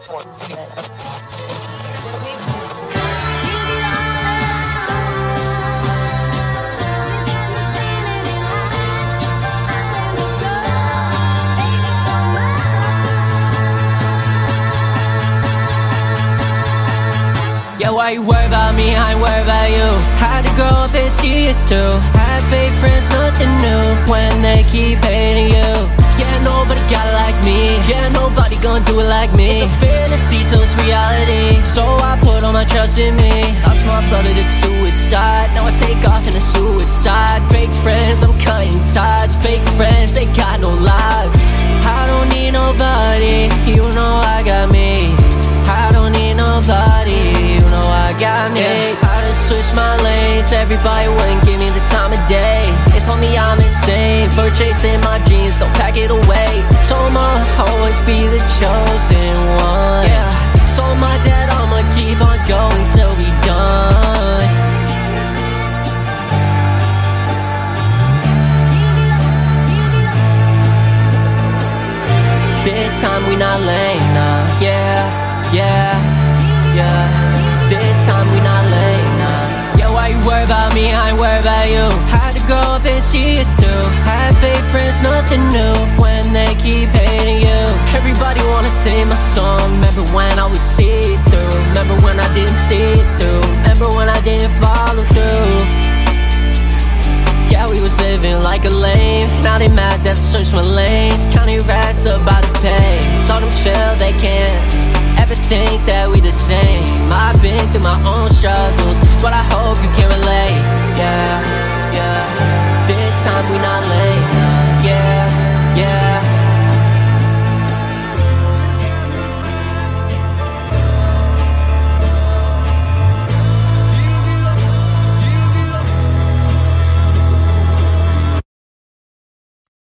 Yeah, why you worry about me, I ain't worry about you. Had to grow up and see it through. Had fake friends, nothing new, when they keep hating you. Yeah, nobody got it like me. Yeah, nobody gonna do it like me. It's a fantasy till it's reality, so I put all my trust in me. Lost my brother to suicide, now I take off in a suicide. Fake friends, I'm cutting ties. Fake friends, they got no lives. I don't need nobody, you know I got me. I don't need nobody, you know I got me. I done switched my lanes, everybody wouldn't give me the time of day. It's only I'm insane for chasing my dreams, don't pack it away. Told my always be the chosen one. Yeah, told my dad I'ma keep on going till we done. This time we not lame, nah, yeah. Yeah, yeah, this time we not late, nah. Yeah, why you worry about me, I ain't worry about you. Had to grow up and see it through. Had fake friends, nothing new, when they keep hating you. Everybody wanna sing my song. Remember when I was see it through. Remember when I didn't see it through. Remember when I didn't follow through. Yeah, we was living like a lame. Now they mad that I searched my lanes. Counting racks about to pay. Saw them chill, they can't ever think that we the same. I've been through my own struggles, but I hope you can relate.